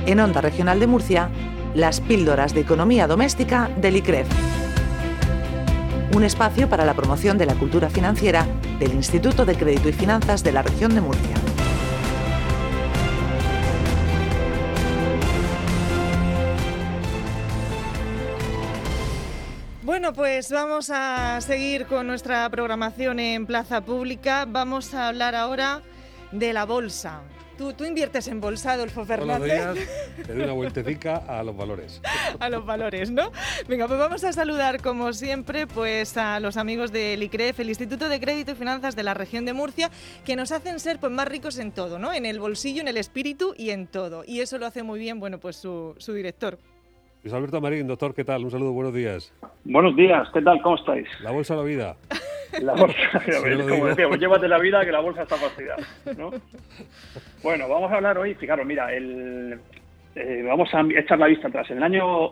En Onda Regional de Murcia, las píldoras de economía doméstica del ICREF. Un espacio para la promoción de la cultura financiera del Instituto de Crédito y Finanzas de la Región de Murcia. Bueno, pues vamos a seguir con nuestra programación en Plaza Pública. Vamos a hablar ahora de la bolsa. ¿Tú inviertes en bolsa, Adolfo Fernández? Todos los días te doy una vueltecica a los valores. A los valores, ¿no? Venga, pues vamos a saludar, como siempre, pues a los amigos del ICREF, el Instituto de Crédito y Finanzas de la Región de Murcia, que nos hacen ser pues más ricos en todo, ¿no? En el bolsillo, en el espíritu y en todo. Y eso lo hace muy bien, bueno, pues su director. Luis Alberto Marín, doctor, ¿qué tal? Un saludo, buenos días. Buenos días, ¿qué tal? ¿Cómo estáis? La bolsa o la vida. La bolsa, como decíamos, llévate la vida que la bolsa está fastidiada, ¿no? Bueno, vamos a hablar hoy, fijaros, mira, vamos a echar la vista atrás. En el año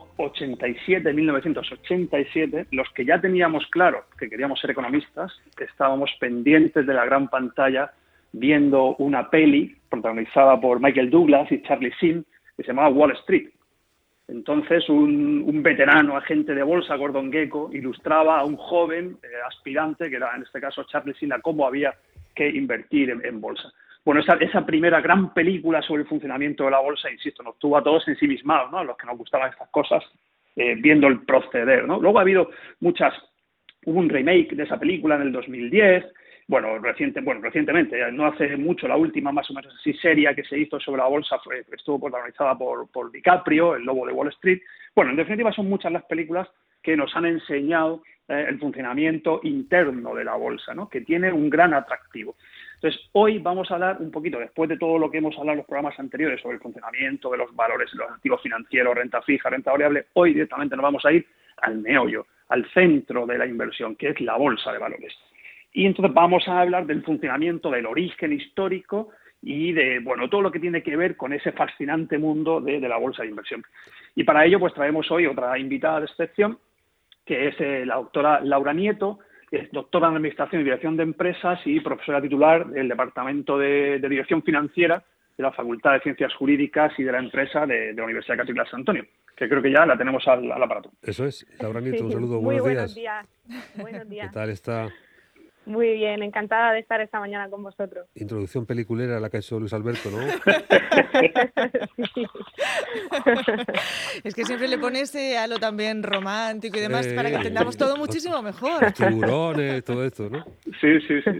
1987, los que ya teníamos claro que queríamos ser economistas, estábamos pendientes de la gran pantalla viendo una peli protagonizada por Michael Douglas y Charlie Sheen que se llamaba Wall Street. Entonces, un veterano agente de bolsa, Gordon Gekko, ilustraba a un joven aspirante, que era en este caso Charlie Sheen, a cómo había que invertir en bolsa. Bueno, esa primera gran película sobre el funcionamiento de la bolsa, insisto, nos tuvo a todos ensimismados, ¿no? A los que nos gustaban estas cosas, viendo el proceder, ¿no? Luego hubo un remake de esa película en el 2010. Recientemente, no hace mucho, la última más o menos así seria que se hizo sobre la bolsa estuvo protagonizada por DiCaprio, El Lobo de Wall Street. Bueno, en definitiva son muchas las películas que nos han enseñado el funcionamiento interno de la bolsa, ¿no? Que tiene un gran atractivo. Entonces, hoy vamos a hablar un poquito, después de todo lo que hemos hablado en los programas anteriores sobre el funcionamiento de los valores, los activos financieros, renta fija, renta variable, hoy directamente nos vamos a ir al meollo, al centro de la inversión, que es la bolsa de valores. Y entonces vamos a hablar del funcionamiento, del origen histórico y de todo lo que tiene que ver con ese fascinante mundo de la bolsa de inversión. Y para ello pues traemos hoy otra invitada de excepción, que es la doctora Laura Nieto, que es doctora en Administración y Dirección de Empresas y profesora titular del Departamento de Dirección Financiera de la Facultad de Ciencias Jurídicas y de la Empresa de la Universidad Católica de San Antonio, que creo que ya la tenemos al aparato. Eso es. Laura Nieto, un saludo. Muy buenos días. Buenos días. ¿Qué tal está? Muy bien, encantada de estar esta mañana con vosotros. Introducción peliculera la que ha hecho Luis Alberto, ¿no? Sí. Es que siempre le pones a lo también romántico y demás para que entendamos todo muchísimo mejor. Los tiburones, todo esto, ¿no? Sí.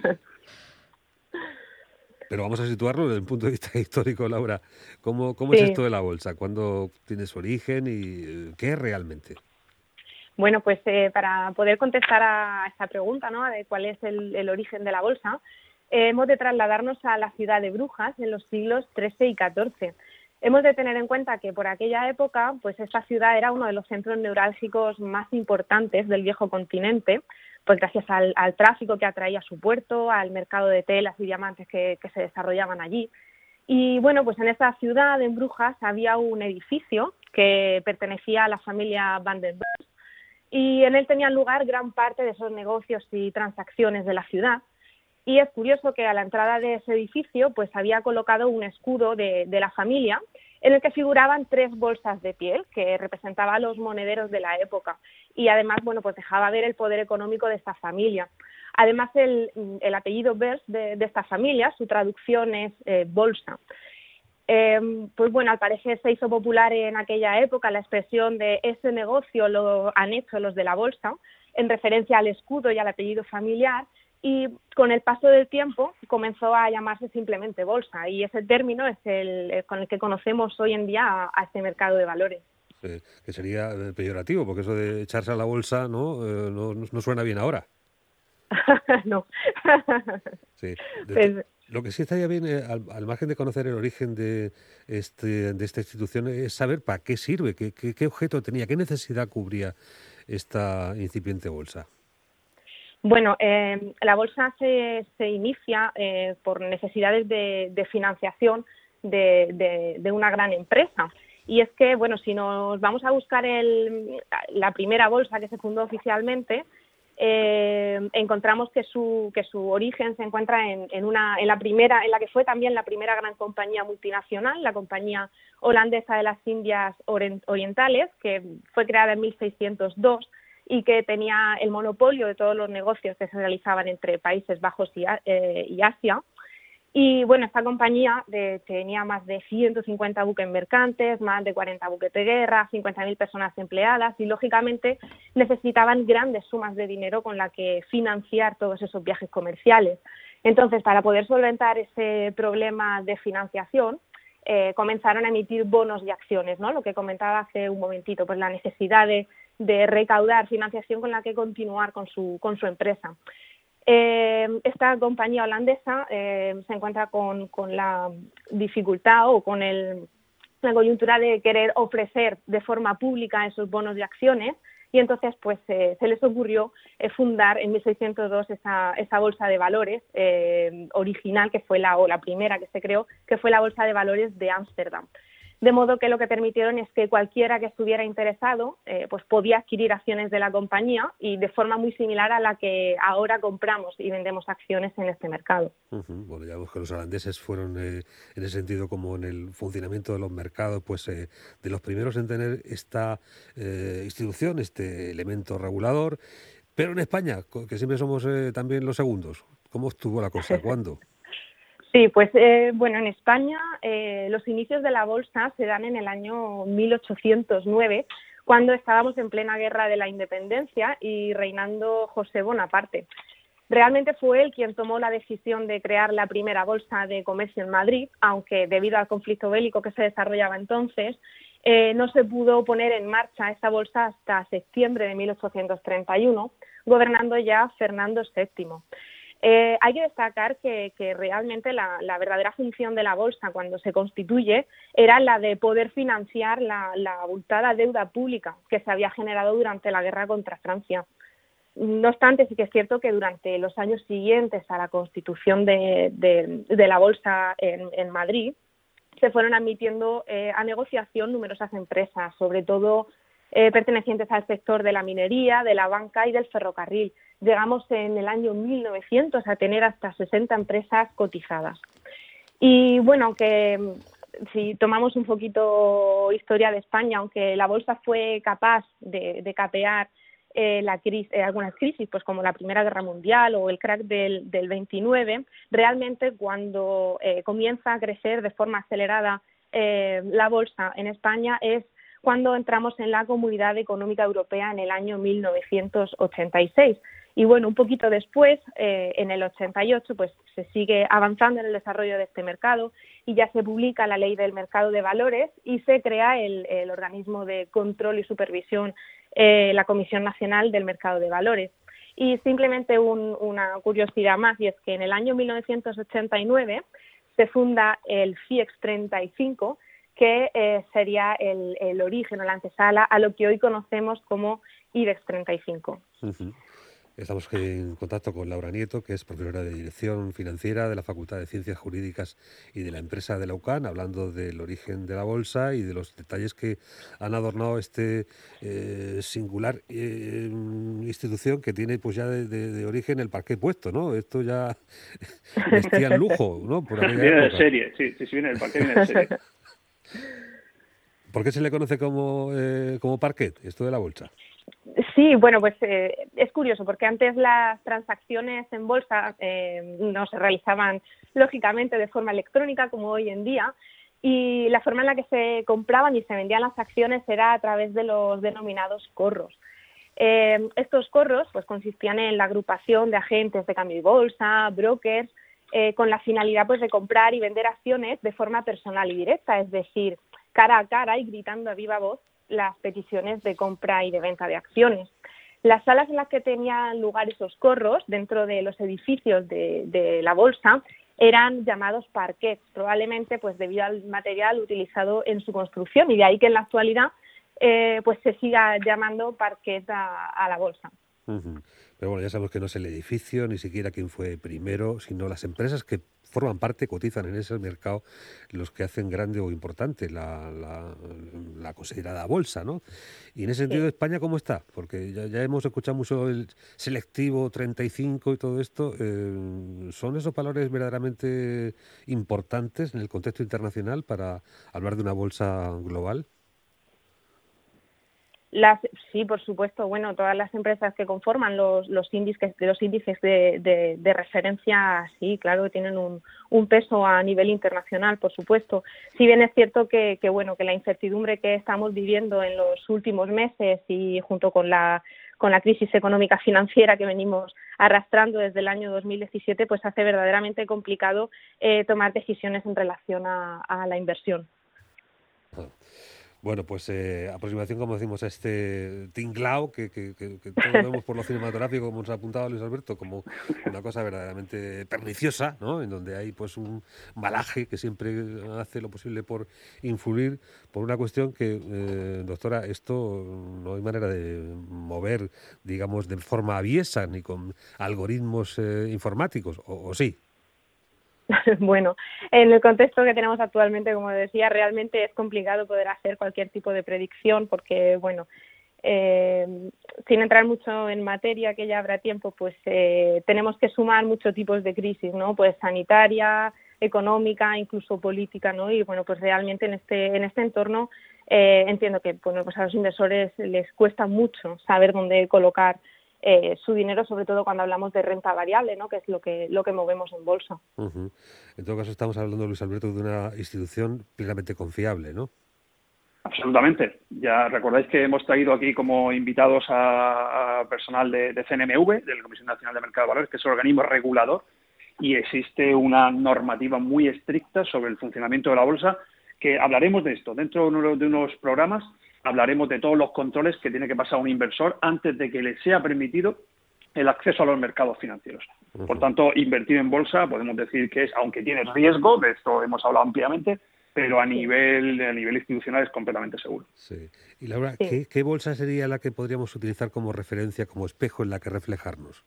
Pero vamos a situarlo desde el punto de vista histórico, Laura. ¿Cómo Sí. es esto de la bolsa? ¿Cuándo tiene su origen y qué es realmente? Bueno, pues para poder contestar a esta pregunta, ¿no?, de cuál es el origen de la bolsa, hemos de trasladarnos a la ciudad de Brujas en los siglos XIII y XIV. Hemos de tener en cuenta que por aquella época, pues esta ciudad era uno de los centros neurálgicos más importantes del viejo continente, pues gracias al tráfico que atraía a su puerto, al mercado de telas y diamantes que se desarrollaban allí. Y bueno, pues en esa ciudad, en Brujas, había un edificio que pertenecía a la familia Van der Beurs, y en él tenían lugar gran parte de esos negocios y transacciones de la ciudad. Y es curioso que a la entrada de ese edificio pues había colocado un escudo de la familia en el que figuraban 3 bolsas de piel que representaban a los monederos de la época, y además pues dejaba ver el poder económico de esta familia. Además el apellido Beurs de esta familia, su traducción es bolsa. Pues bueno, al parecer se hizo popular en aquella época la expresión de ese negocio lo han hecho los de la bolsa, en referencia al escudo y al apellido familiar, y con el paso del tiempo comenzó a llamarse simplemente bolsa, y ese término es el con el que conocemos hoy en día a este mercado de valores. Que sería peyorativo, porque eso de echarse a la bolsa no suena bien ahora. No. Sí. Pues, lo que sí estaría bien, al margen de conocer el origen de esta institución, es saber para qué sirve, qué objeto tenía, qué necesidad cubría esta incipiente bolsa. Bueno, la bolsa se inicia por necesidades de financiación de una gran empresa. Y es que, bueno, si nos vamos a buscar la primera bolsa que se fundó oficialmente, encontramos que su origen se encuentra en la que fue también la primera gran compañía multinacional, la compañía holandesa de las Indias Orientales, que fue creada en 1602 y que tenía el monopolio de todos los negocios que se realizaban entre Países Bajos y Asia. Y bueno, esta compañía tenía más de 150 buques mercantes, más de 40 buques de guerra, 50.000 personas empleadas y, lógicamente, necesitaban grandes sumas de dinero con la que financiar todos esos viajes comerciales. Entonces, para poder solventar ese problema de financiación, comenzaron a emitir bonos y acciones, ¿no? Lo que comentaba hace un momentito, pues la necesidad de recaudar financiación con la que continuar con su empresa. Esta compañía holandesa se encuentra con la dificultad o con la coyuntura de querer ofrecer de forma pública esos bonos de acciones y entonces pues se les ocurrió fundar en 1602 esa bolsa de valores original que fue la primera que se creó, que fue la bolsa de valores de Ámsterdam. De modo que lo que permitieron es que cualquiera que estuviera interesado pues podía adquirir acciones de la compañía y de forma muy similar a la que ahora compramos y vendemos acciones en este mercado. Bueno, ya vemos que los holandeses fueron en ese sentido, como en el funcionamiento de los mercados, pues de los primeros en tener esta institución, este elemento regulador. Pero en España, que siempre somos también los segundos, ¿cómo estuvo la cosa? ¿Cuándo? Sí, pues bueno, en España los inicios de la bolsa se dan en el año 1809, cuando estábamos en plena guerra de la independencia y reinando José Bonaparte. Realmente fue él quien tomó la decisión de crear la primera bolsa de comercio en Madrid, aunque debido al conflicto bélico que se desarrollaba entonces, no se pudo poner en marcha esta bolsa hasta septiembre de 1831, gobernando ya Fernando VII. Hay que destacar que realmente la verdadera función de la bolsa cuando se constituye era la de poder financiar la abultada deuda pública que se había generado durante la guerra contra Francia. No obstante, sí que es cierto que durante los años siguientes a la constitución de la bolsa en Madrid se fueron admitiendo a negociación numerosas empresas, sobre todo pertenecientes al sector de la minería, de la banca y del ferrocarril. Llegamos en el año 1900 a tener hasta 60 empresas cotizadas. Y bueno, aunque si tomamos un poquito historia de España, aunque la bolsa fue capaz de capear algunas crisis, pues como la Primera Guerra Mundial o el crack del 29, realmente cuando comienza a crecer de forma acelerada la bolsa en España es cuando entramos en la Comunidad Económica Europea en el año 1986. Y bueno, un poquito después, en el 88, pues se sigue avanzando en el desarrollo de este mercado y ya se publica la Ley del Mercado de Valores y se crea el organismo de control y supervisión, la Comisión Nacional del Mercado de Valores. Y simplemente una curiosidad más, y es que en el año 1989 se funda el FIEX 35, que sería el origen o la antesala a lo que hoy conocemos como IBEX 35. Estamos en contacto con Laura Nieto, que es profesora de Dirección Financiera de la Facultad de Ciencias Jurídicas y de la empresa de la UCAN, hablando del origen de la bolsa y de los detalles que han adornado este singular institución que tiene pues ya de origen el parqué puesto, ¿no? Esto ya vestía el lujo, ¿no? Por viene de serie, sí, viene del parqué, viene de serie. ¿Por qué se le conoce como parquet, esto de la bolsa? Sí, bueno, pues es curioso porque antes las transacciones en bolsa no se realizaban lógicamente de forma electrónica como hoy en día y la forma en la que se compraban y se vendían las acciones era a través de los denominados corros. Estos corros pues consistían en la agrupación de agentes de cambio y bolsa, brokers, con la finalidad pues de comprar y vender acciones de forma personal y directa, es decir, cara a cara y gritando a viva voz las peticiones de compra y de venta de acciones. Las salas en las que tenían lugar esos corros dentro de los edificios de la bolsa eran llamados parquets, probablemente pues debido al material utilizado en su construcción y de ahí que en la actualidad pues se siga llamando parquet a la bolsa. Pero bueno, ya sabemos que no es el edificio, ni siquiera quién fue primero, sino las empresas que forman parte, cotizan en ese mercado los que hacen grande o importante la considerada bolsa, ¿no? Y en ese sentido, España, ¿cómo está? Porque ya hemos escuchado mucho el selectivo 35 y todo esto. ¿Son esos valores verdaderamente importantes en el contexto internacional para hablar de una bolsa global? Sí, por supuesto. Bueno, todas las empresas que conforman los índices de referencia, sí, claro, que tienen un peso a nivel internacional, por supuesto. Si bien es cierto que la incertidumbre que estamos viviendo en los últimos meses y junto con la crisis económica financiera que venimos arrastrando desde el año 2017, pues hace verdaderamente complicado tomar decisiones en relación a la inversión. Bueno, pues aproximación, como decimos, a este tinglao que todos vemos por lo cinematográfico, como nos ha apuntado Luis Alberto, como una cosa verdaderamente perniciosa, ¿no? En donde hay pues un malaje que siempre hace lo posible por influir por una cuestión que, doctora, esto no hay manera de mover, digamos, de forma aviesa ni con algoritmos informáticos, ¿o sí? Bueno, en el contexto que tenemos actualmente, como decía, realmente es complicado poder hacer cualquier tipo de predicción porque, bueno, sin entrar mucho en materia, que ya habrá tiempo, pues tenemos que sumar muchos tipos de crisis, ¿no? Pues sanitaria, económica, incluso política, ¿no? Y bueno, pues realmente en este entorno entiendo que, bueno, pues a los inversores les cuesta mucho saber dónde colocar su dinero, sobre todo cuando hablamos de renta variable, ¿no? Que es lo que movemos en bolsa. Uh-huh. En todo caso, estamos hablando, Luis Alberto, de una institución plenamente confiable, ¿no? Absolutamente. Ya recordáis que hemos traído aquí como invitados a personal de CNMV, de la Comisión Nacional de Mercado de Valores, que es el organismo regulador, y existe una normativa muy estricta sobre el funcionamiento de la bolsa, que hablaremos de esto. Dentro de unos programas hablaremos de todos los controles que tiene que pasar un inversor antes de que le sea permitido el acceso a los mercados financieros. Uh-huh. Por tanto, invertir en bolsa podemos decir que es, aunque tiene riesgo, de esto hemos hablado ampliamente, pero a nivel institucional es completamente seguro. Sí. Y Laura, sí. ¿Qué bolsa sería la que podríamos utilizar como referencia, como espejo en la que reflejarnos?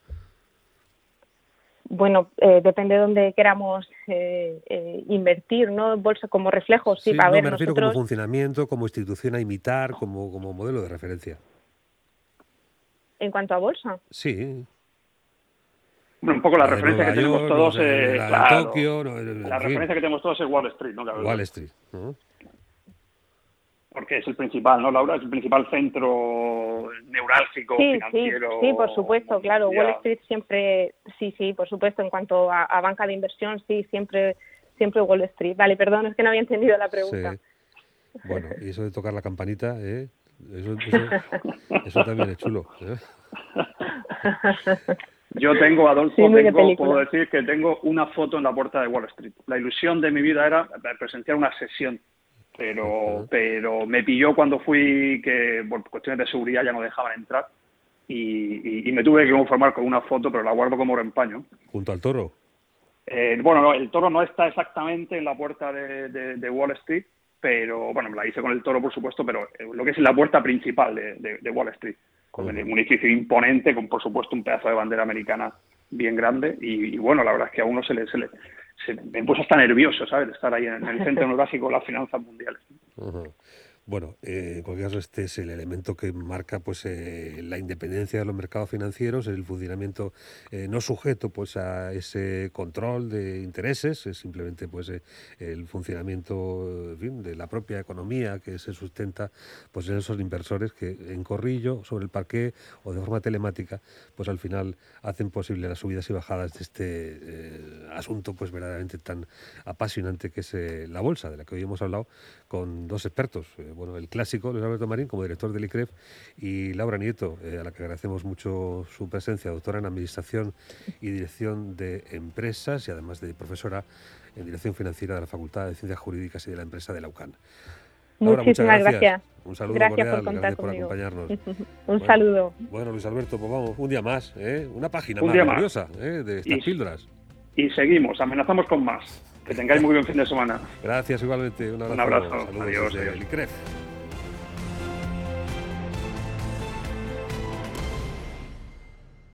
Bueno, depende de dónde queramos invertir, ¿no? Bolsa como reflejo, sí. Me refiero nosotros, como funcionamiento, como institución a imitar, como modelo de referencia. ¿En cuanto a bolsa? Sí. Bueno, un poco la referencia que tenemos todos es... Claro, Tokio... la referencia que tenemos todos es Wall Street, ¿no? Claro, Wall Street, ¿no? Porque es el principal, ¿no, Laura? Es el principal centro neurálgico financiero. Sí, por supuesto, claro. Mundial. Wall Street siempre, sí, por supuesto. En cuanto a banca de inversión, sí, siempre Wall Street. Vale, perdón, es que no había entendido la pregunta. Sí. Bueno, y eso de tocar la campanita, eso también es chulo, ¿eh? Yo tengo, Adolfo, puedo decir que tengo una foto en la puerta de Wall Street. La ilusión de mi vida era presenciar una sesión. Pero me pilló cuando fui, que por cuestiones de seguridad ya no dejaban entrar y me tuve que conformar con una foto, pero la guardo como oro en paño. ¿Junto al toro? Bueno, no, el toro no está exactamente en la puerta de Wall Street, pero bueno, me la hice con el toro, por supuesto, pero lo que es la puerta principal de Wall Street, con un edificio imponente, con por supuesto un pedazo de bandera americana bien grande y bueno, la verdad es que a uno se me puso hasta nervioso, ¿sabes? De estar ahí en el centro neurálgico de las finanzas mundiales. Uh-huh. Bueno, en cualquier caso, este es el elemento que marca pues la independencia de los mercados financieros, el funcionamiento no sujeto pues a ese control de intereses, es simplemente pues el funcionamiento, en fin, de la propia economía que se sustenta pues en esos inversores que en corrillo, sobre el parqué o de forma telemática, pues al final hacen posible las subidas y bajadas de este asunto pues verdaderamente tan apasionante que es la bolsa, de la que hoy hemos hablado con dos expertos. Bueno, el clásico, Luis Alberto Marín, como director del ICREF, y Laura Nieto, a la que agradecemos mucho su presencia, doctora en Administración y Dirección de Empresas y además de profesora en Dirección Financiera de la Facultad de Ciencias Jurídicas y de la Empresa de la UCAN. Laura, muchísimas gracias. Un saludo gracias cordial, por contar gracias conmigo. por acompañarnos. Un saludo. Bueno, Luis Alberto, pues vamos, un día más, una página más gloriosa de estas píldoras. Y seguimos, amenazamos con más. Que tengáis muy buen fin de semana. Gracias igualmente. Un abrazo. Un abrazo. Saludos Adiós. desde el ICREF.